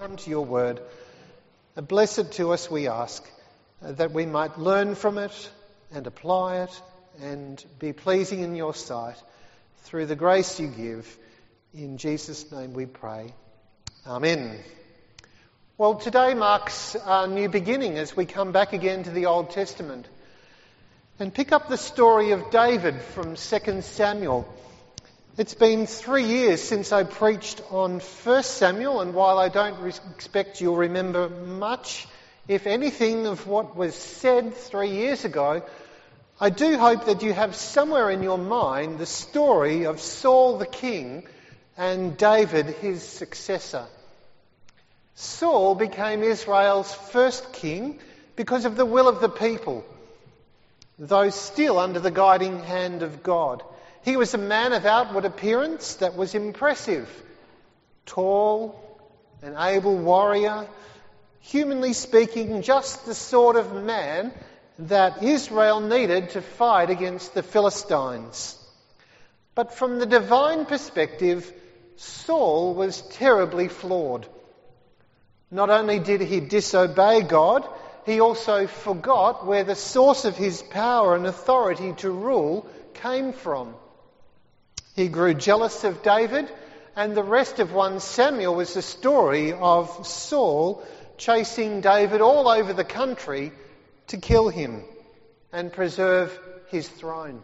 come to your word. Bless it to us, we ask, that we might learn from it and apply it and be pleasing in your sight through the grace you give. In Jesus' name we pray. Amen. Well, today marks our new beginning as we come back again to the Old Testament and pick up the story of David from 2 Samuel. It's been 3 years since I preached on 1 Samuel, and while I don't expect you'll remember much, if anything, of what was said 3 years ago, I do hope that you have somewhere in your mind the story of Saul the king and David his successor. Saul became Israel's first king because of the will of the people, though still under the guiding hand of God. He was a man of outward appearance that was impressive, tall, an able warrior, humanly speaking, just the sort of man that Israel needed to fight against the Philistines. But from the divine perspective, Saul was terribly flawed. Not only did he disobey God, he also forgot where the source of his power and authority to rule came from. He grew jealous of David, and the rest of 1 Samuel was the story of Saul chasing David all over the country to kill him and preserve his throne.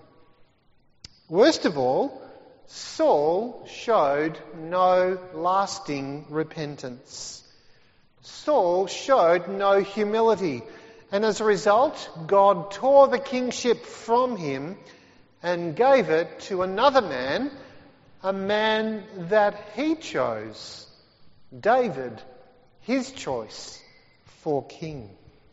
Worst of all, Saul showed no lasting repentance. Saul showed no humility, and as a result, God tore the kingship from him and gave it to another man, a man that he chose, David, his choice for king.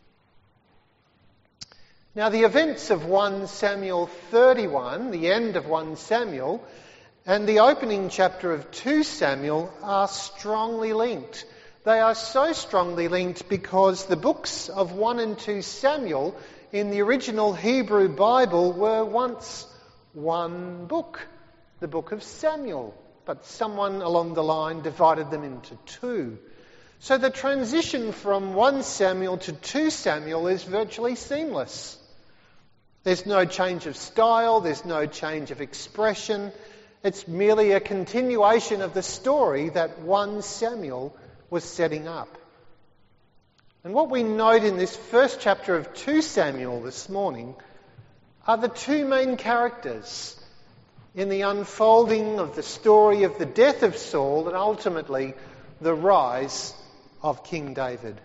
Now, the events of 1 Samuel 31, the end of 1 Samuel, and the opening chapter of 2 Samuel are strongly linked. They are so strongly linked because the books of 1 and 2 Samuel in the original Hebrew Bible were once one book, the book of Samuel, but someone along the line divided them into two. So the transition from 1 Samuel to 2 Samuel is virtually seamless. There's no change of style, there's no change of expression. It's merely a continuation of the story that 1 Samuel was setting up. And what we note in this first chapter of 2 Samuel this morning are the two main characters in the unfolding of the story of the death of Saul and ultimately the rise of King David.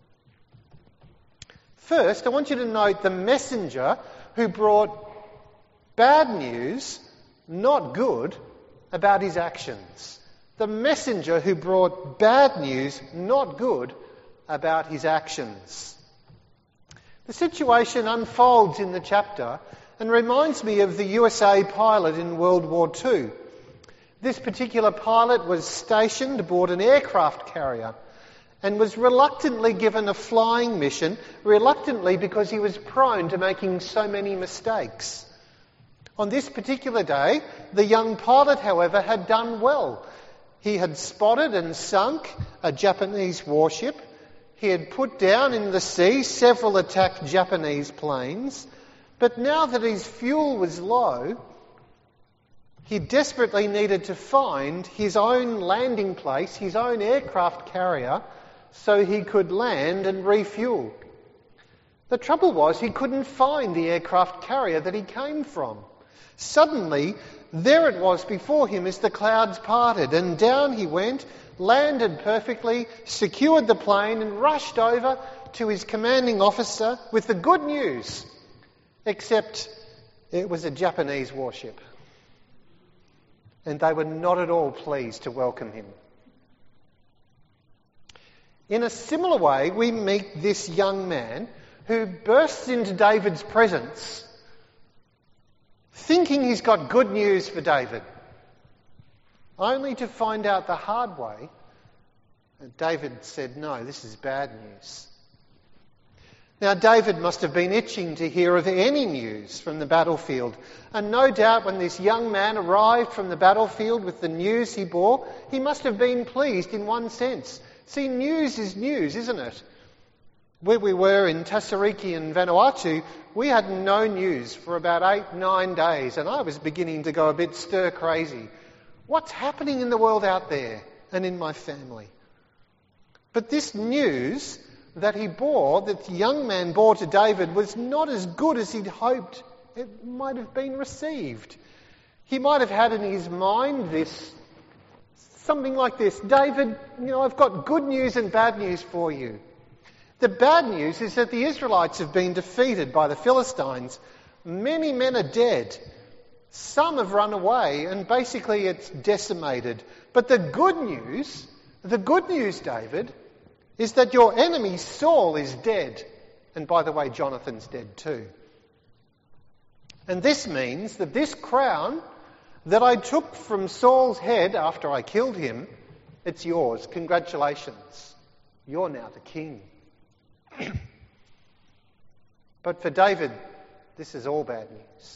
First, I want you to note the messenger who brought bad news, not good, about his actions. The messenger who brought bad news, not good, about his actions. The situation unfolds in the chapter and reminds me of the USA pilot in World War II. This particular pilot was stationed aboard an aircraft carrier and was reluctantly given a flying mission, reluctantly because he was prone to making so many mistakes. On this particular day, the young pilot, however, had done well. He had spotted and sunk a Japanese warship. He had put down in the sea several attacked Japanese planes. But now that his fuel was low, he desperately needed to find his own landing place, his own aircraft carrier, so he could land and refuel. The trouble was he couldn't find the aircraft carrier that he came from. Suddenly, there it was before him as the clouds parted, and down he went, landed perfectly, secured the plane and rushed over to his commanding officer with the good news, except it was a Japanese warship. And they were not at all pleased to welcome him. In a similar way, we meet this young man who bursts into David's presence thinking he's got good news for David, only to find out the hard way that David said, no, this is bad news. Now, David must have been itching to hear of any news from the battlefield. And no doubt when this young man arrived from the battlefield with the news he bore, he must have been pleased in one sense, See, news is news, isn't it? Where we were in Tassariki and Vanuatu, we had no news for about 8-9 days, and I was beginning to go a bit stir crazy. What's happening in the world out there and in my family? But this news that the young man bore to David, was not as good as he'd hoped it might have been received. He might have had in his mind something like this: David, I've got good news and bad news for you. The bad news is that the Israelites have been defeated by the Philistines. Many men are dead. Some have run away, and basically it's decimated. But the good news, David, is that your enemy Saul is dead. And by the way, Jonathan's dead too. And this means that this crown that I took from Saul's head after I killed him, it's yours. Congratulations. You're now the king. But for David, this is all bad news.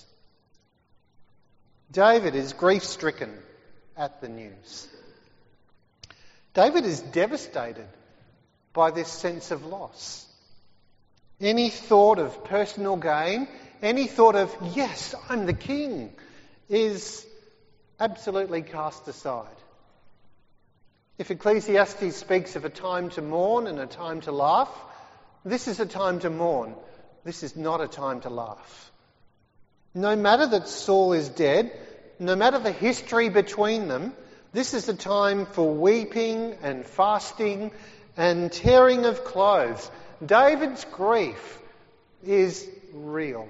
David is grief-stricken at the news. David is devastated by this sense of loss. Any thought of personal gain, any thought of, yes, I'm the king, is absolutely cast aside. If Ecclesiastes speaks of a time to mourn and a time to laugh, this is a time to mourn. This is not a time to laugh. No matter that Saul is dead, no matter the history between them, this is a time for weeping and fasting and tearing of clothes. David's grief is real.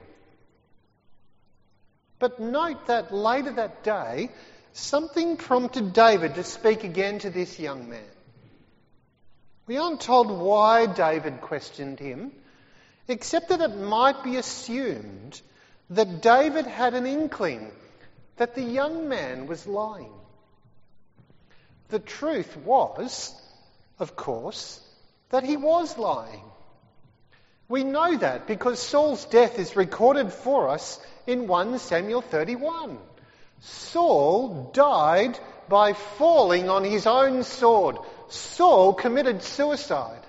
But note that later that day, something prompted David to speak again to this young man. We aren't told why David questioned him, except that it might be assumed that David had an inkling that the young man was lying. The truth was, of course, that he was lying. We know that because Saul's death is recorded for us in 1 Samuel 31. Saul died by falling on his own sword. Saul committed suicide.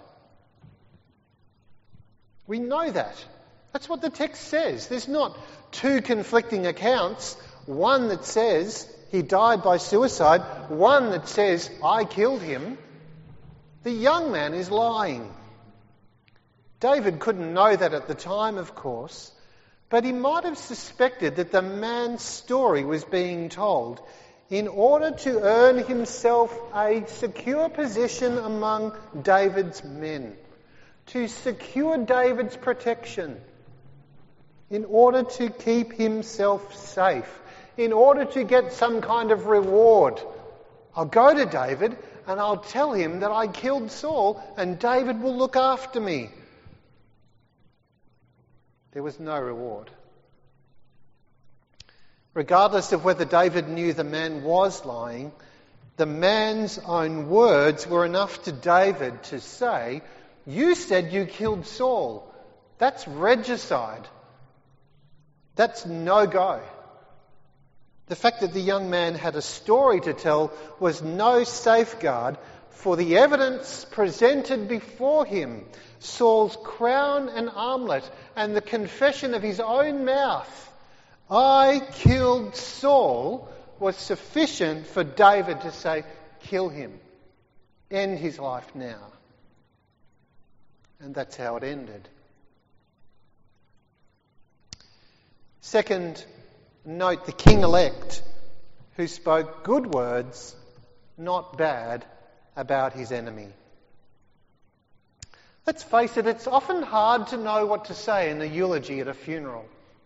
We know that. That's what the text says. There's not two conflicting accounts. One that says he died by suicide, one that says I killed him. The young man is lying. David couldn't know that at the time, of course, but he might have suspected that the man's story was being told in order to earn himself a secure position among David's men, to secure David's protection, in order to keep himself safe, in order to get some kind of reward. I'll go to David and I'll tell him that I killed Saul and David will look after me. There was no reward. Regardless of whether David knew the man was lying, the man's own words were enough to David to say, you said you killed Saul. That's regicide. That's no-go. The fact that the young man had a story to tell was no safeguard for the evidence presented before him. Saul's crown and armlet and the confession of his own mouth, I killed Saul, was sufficient for David to say, kill him. End his life now. And that's how it ended. Second, note the king-elect who spoke good words, not bad, about his enemy. Let's face it, it's often hard to know what to say in a eulogy at a funeral.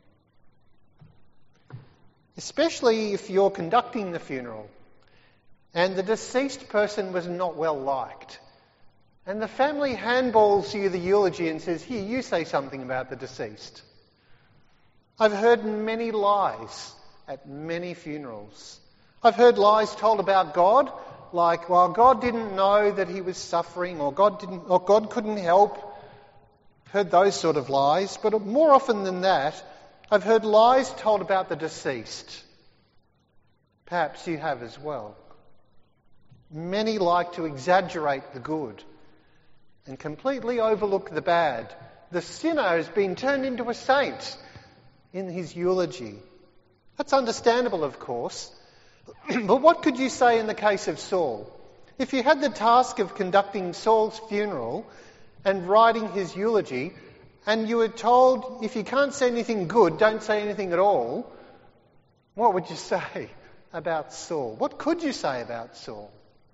Especially if you're conducting the funeral and the deceased person was not well liked. And the family handballs you the eulogy and says, here, you say something about the deceased. I've heard many lies at many funerals. I've heard lies told about God, like, well, God didn't know that he was suffering, or God couldn't help. I've heard those sort of lies, but more often than that, I've heard lies told about the deceased. Perhaps you have as well. Many like to exaggerate the good and completely overlook the bad. The sinner has been turned into a saint in his eulogy. That's understandable, of course. But what could you say in the case of Saul? If you had the task of conducting Saul's funeral and writing his eulogy, and you were told, if you can't say anything good, don't say anything at all, what would you say about Saul? What could you say about Saul?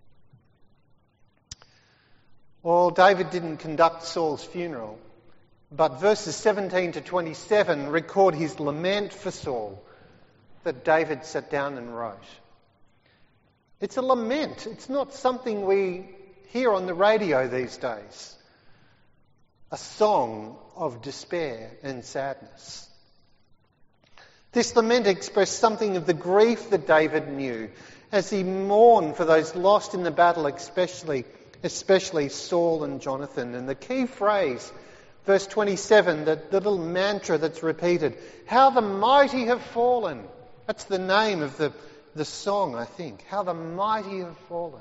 Well, David didn't conduct Saul's funeral, but verses 17 to 27 record his lament for Saul that David sat down and wrote. It's a lament. It's not something we hear on the radio these days. A song of despair and sadness. This lament expressed something of the grief that David knew as he mourned for those lost in the battle, especially Saul and Jonathan. And the key phrase, verse 27, the little mantra that's repeated, how the mighty have fallen. That's the name of the song, I think. How the mighty have fallen.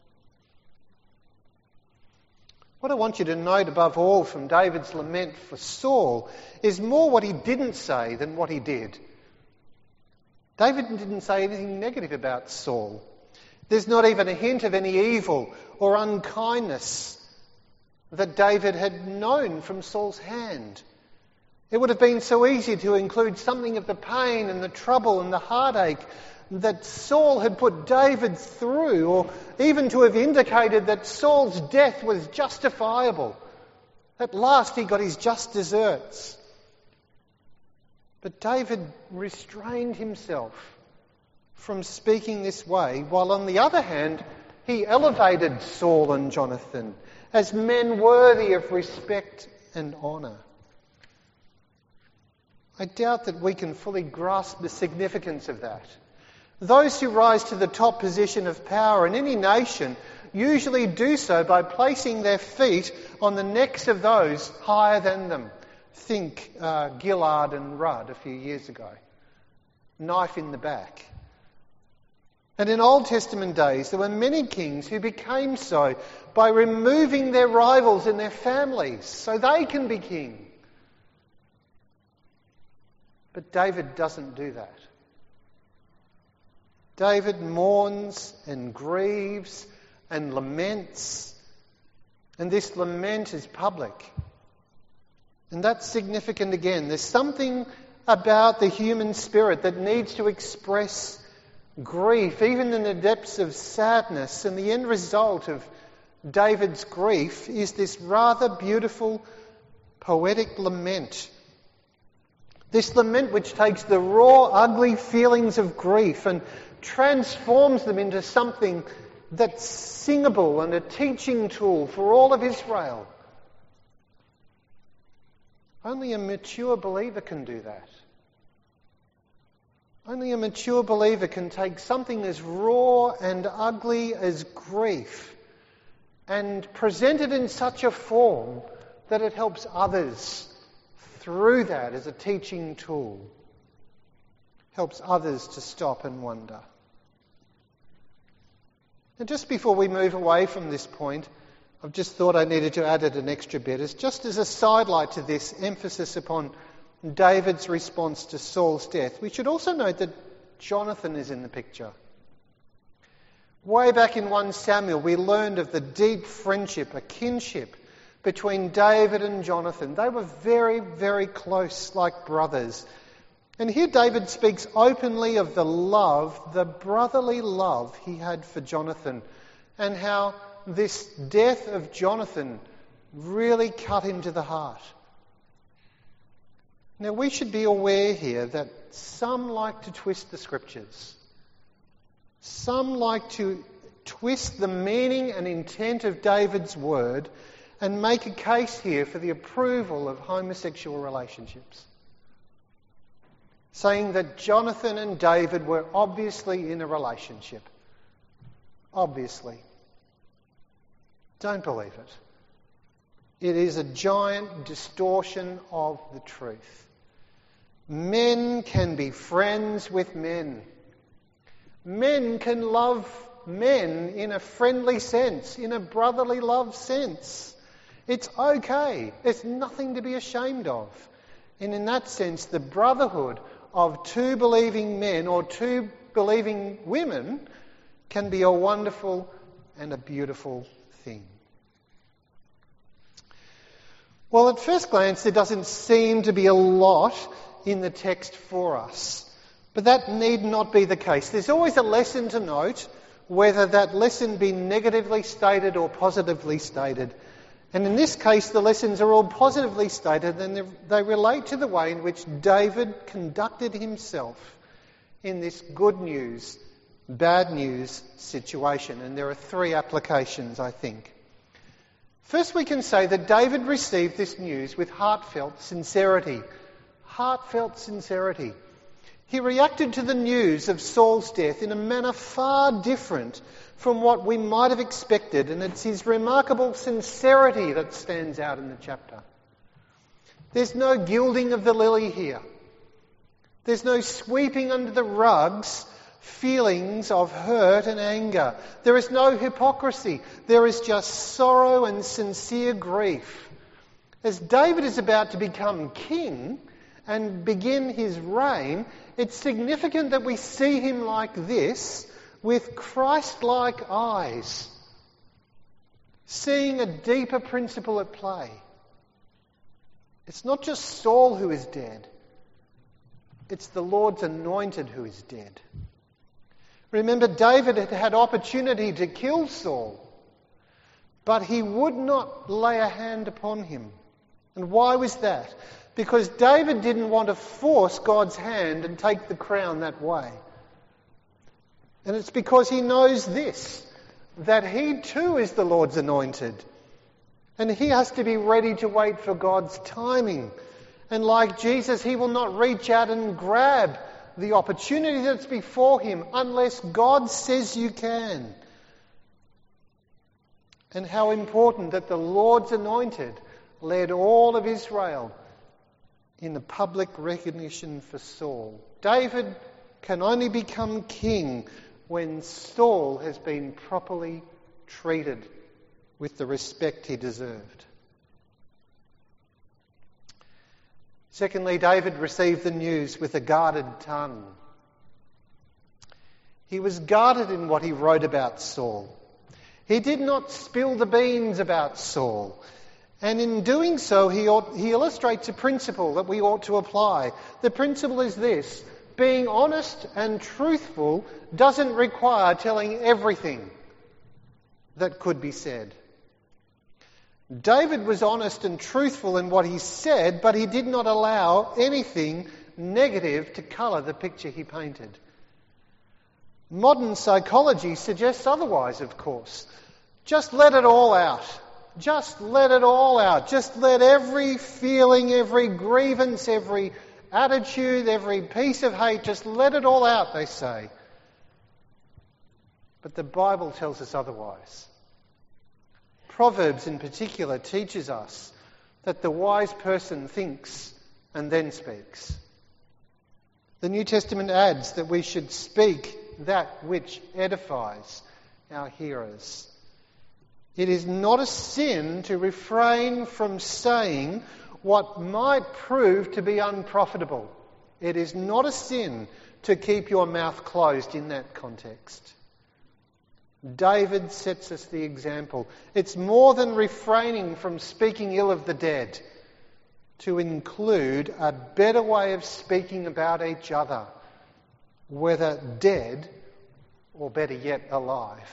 What I want you to note above all from David's lament for Saul is more what he didn't say than what he did. David didn't say anything negative about Saul. There's not even a hint of any evil or unkindness that David had known from Saul's hand. It would have been so easy to include something of the pain and the trouble and the heartache that Saul had put David through, or even to have indicated that Saul's death was justifiable. At last he got his just deserts. But David restrained himself from speaking this way, while on the other hand, he elevated Saul and Jonathan as men worthy of respect and honour. I doubt that we can fully grasp the significance of that. Those who rise to the top position of power in any nation usually do so by placing their feet on the necks of those higher than them. Think Gillard and Rudd a few years ago. Knife in the back. And in Old Testament days, there were many kings who became so by removing their rivals in their families so they can be king. But David doesn't do that. David mourns and grieves and laments, and this lament is public. And that's significant again. There's something about the human spirit that needs to express grief, even in the depths of sadness, and the end result of David's grief is this rather beautiful, poetic lament. This lament which takes the raw, ugly feelings of grief and transforms them into something that's singable and a teaching tool for all of Israel. Only a mature believer can do that. Only a mature believer can take something as raw and ugly as grief and present it in such a form that it helps others through that as a teaching tool. Helps others to stop and wonder. And just before we move away from this point, I've just thought I needed to add it an extra bit. As just as a sidelight to this emphasis upon David's response to Saul's death, we should also note that Jonathan is in the picture. Way back in 1 Samuel, we learned of the deep friendship, a kinship between David and Jonathan. They were very, very close, like brothers. And here David speaks openly of the love, the brotherly love he had for Jonathan, and how this death of Jonathan really cut him to the heart. Now we should be aware here that some like to twist the scriptures. Some like to twist the meaning and intent of David's word and make a case here for the approval of homosexual relationships. Saying that Jonathan and David were obviously in a relationship. Obviously. Don't believe it. It is a giant distortion of the truth. Men can be friends with men. Men can love men in a friendly sense, in a brotherly love sense. It's okay. There's nothing to be ashamed of. And in that sense, the brotherhood of two believing men or two believing women can be a wonderful and a beautiful thing. Well, at first glance, there doesn't seem to be a lot in the text for us. But that need not be the case. There's always a lesson to note, whether that lesson be negatively stated or positively stated. And in this case, the lessons are all positively stated, and they relate to the way in which David conducted himself in this good news, bad news situation. And there are three applications, I think. First, we can say that David received this news with heartfelt sincerity. Heartfelt sincerity. He reacted to the news of Saul's death in a manner far different from what we might have expected, and it's his remarkable sincerity that stands out in the chapter. There's no gilding of the lily here. There's no sweeping under the rugs feelings of hurt and anger. There is no hypocrisy. There is just sorrow and sincere grief. As David is about to become king and begin his reign, it's significant that we see him like this, with Christ-like eyes, seeing a deeper principle at play. It's not just Saul who is dead. It's the Lord's anointed who is dead. Remember, David had had opportunity to kill Saul, but he would not lay a hand upon him. And why was that? Because David didn't want to force God's hand and take the crown that way. And it's because he knows this, that he too is the Lord's anointed. And he has to be ready to wait for God's timing. And like Jesus, he will not reach out and grab the opportunity that's before him unless God says you can. And how important that the Lord's anointed led all of Israel in the public recognition for Saul. David can only become king when Saul has been properly treated with the respect he deserved. Secondly, David received the news with a guarded tongue. He was guarded in what he wrote about Saul. He did not spill the beans about Saul. And in doing so, he illustrates a principle that we ought to apply. The principle is this: being honest and truthful doesn't require telling everything that could be said. David was honest and truthful in what he said, but he did not allow anything negative to colour the picture he painted. Modern psychology suggests otherwise, of course. Just let it all out. Just let it all out. Just let every feeling, every grievance, every attitude, every piece of hate, just let it all out, they say. But the Bible tells us otherwise. Proverbs in particular teaches us that the wise person thinks and then speaks. The New Testament adds that we should speak that which edifies our hearers. It is not a sin to refrain from saying what might prove to be unprofitable. It is not a sin to keep your mouth closed in that context. David sets us the example. It's more than refraining from speaking ill of the dead to include a better way of speaking about each other, whether dead or better yet alive.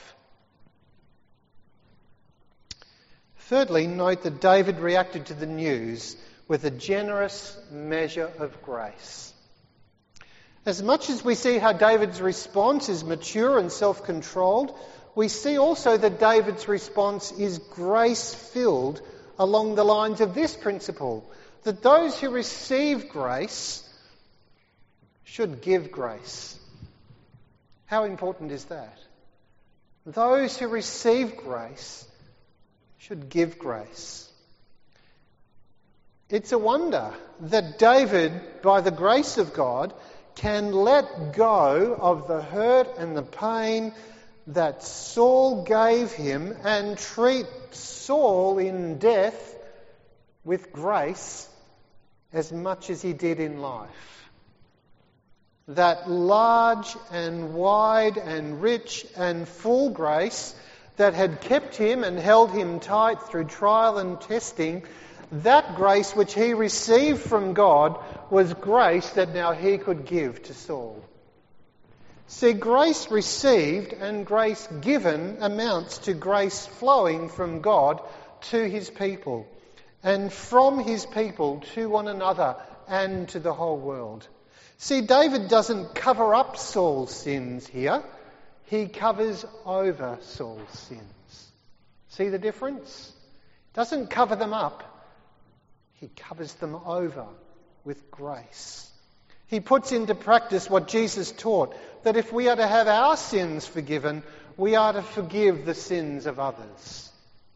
Thirdly, note that David reacted to the news with a generous measure of grace. As much as we see how David's response is mature and self-controlled, we see also that David's response is grace-filled along the lines of this principle, that those who receive grace should give grace. How important is that? Those who receive grace should give grace. It's a wonder that David, by the grace of God, can let go of the hurt and the pain that Saul gave him and treat Saul in death with grace as much as he did in life. That large and wide and rich and full grace that had kept him and held him tight through trial and testing, that grace which he received from God was grace that now he could give to Saul. See, grace received and grace given amounts to grace flowing from God to his people, and from his people to one another and to the whole world. See, David doesn't cover up Saul's sins here. He covers over Saul's sins. See the difference? Doesn't cover them up. He covers them over with grace. He puts into practice what Jesus taught, that if we are to have our sins forgiven, we are to forgive the sins of others.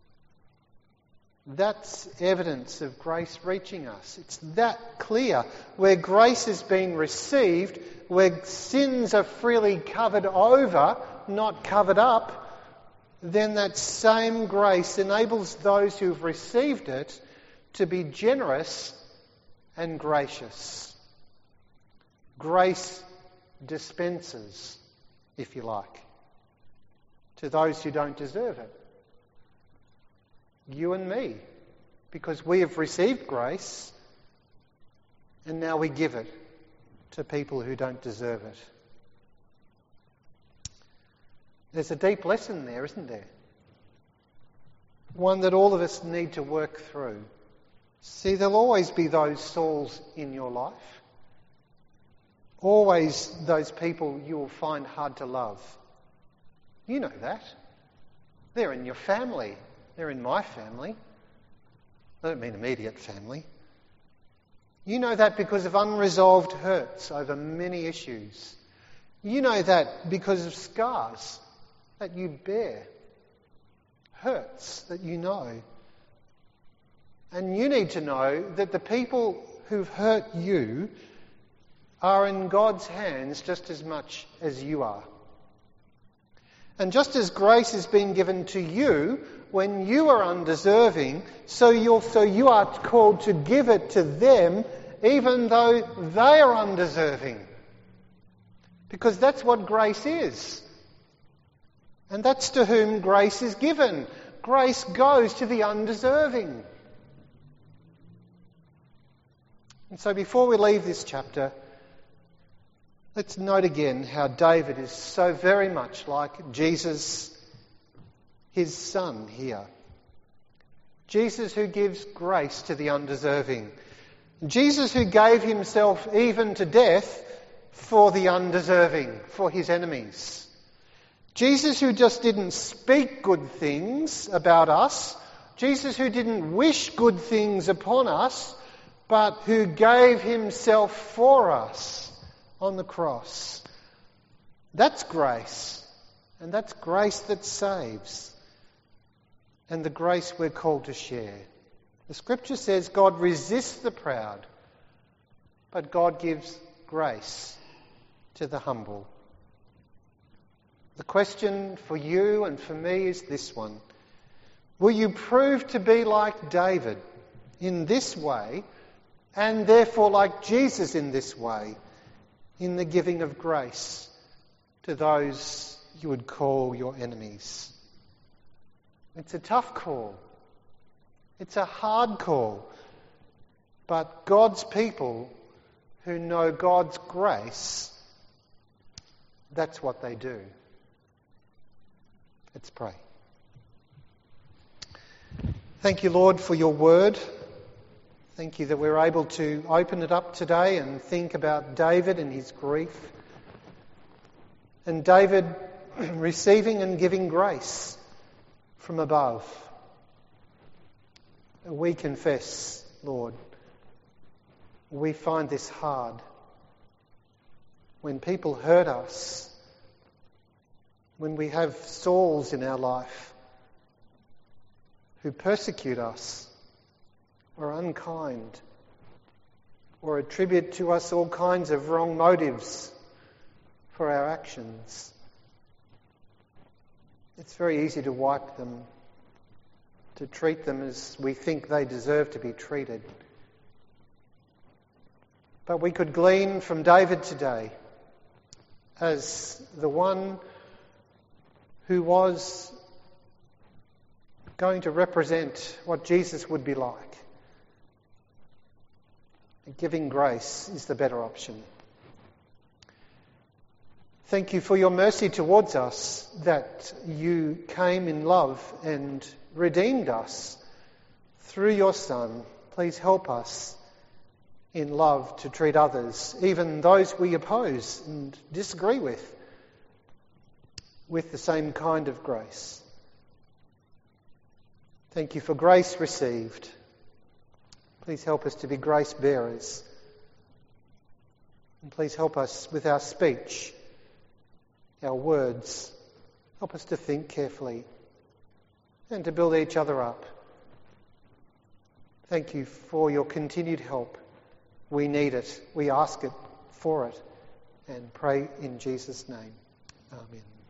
That's evidence of grace reaching us. It's that clear. Where grace has been received, where sins are freely covered over, not covered up, then that same grace enables those who've received it to be generous and gracious. Grace dispenses, if you like, to those who don't deserve it. You and me, because we have received grace and now we give it to people who don't deserve it. There's a deep lesson there, isn't there? One that all of us need to work through. See, there'll always be those Sauls in your life. Always those people you will find hard to love. You know that. They're in your family. They're in my family. I don't mean immediate family. You know that because of unresolved hurts over many issues. You know that because of scars that you bear. Hurts that you know. And you need to know that the people who've hurt you are in God's hands just as much as you are. And just as grace has been given to you when you are undeserving, so you are called to give it to them even though they are undeserving. Because that's what grace is. And that's to whom grace is given. Grace goes to the undeserving. And so before we leave this chapter, let's note again how David is so very much like Jesus, his son here. Jesus who gives grace to the undeserving. Jesus who gave himself even to death for the undeserving, for his enemies. Jesus who just didn't speak good things about us. Jesus who didn't wish good things upon us, but who gave himself for us on the cross. That's grace. And that's grace that saves. And the grace we're called to share. The scripture says God resists the proud, but God gives grace to the humble. The question for you and for me is this one. Will you prove to be like David in this way, and therefore like Jesus in this way, in the giving of grace to those you would call your enemies? It's a tough call. It's a hard call. But God's people who know God's grace, that's what they do. Let's pray. Thank you, Lord, for your word. Thank you that we're able to open it up today and think about David and his grief. And David receiving and giving grace from above. We confess, Lord, we find this hard. When people hurt us, when we have Sauls in our life who persecute us, or unkind, or attribute to us all kinds of wrong motives for our actions. It's very easy to wipe them, to treat them as we think they deserve to be treated. But we could glean from David today as the one who was going to represent what Jesus would be like. Giving grace is the better option. Thank you for your mercy towards us, that you came in love and redeemed us through your Son. Please help us in love to treat others, even those we oppose and disagree with the same kind of grace. Thank you for grace received. Please help us to be grace bearers. And please help us with our speech, our words. Help us to think carefully and to build each other up. Thank you for your continued help. We need it. We ask it for it and pray in Jesus' name. Amen.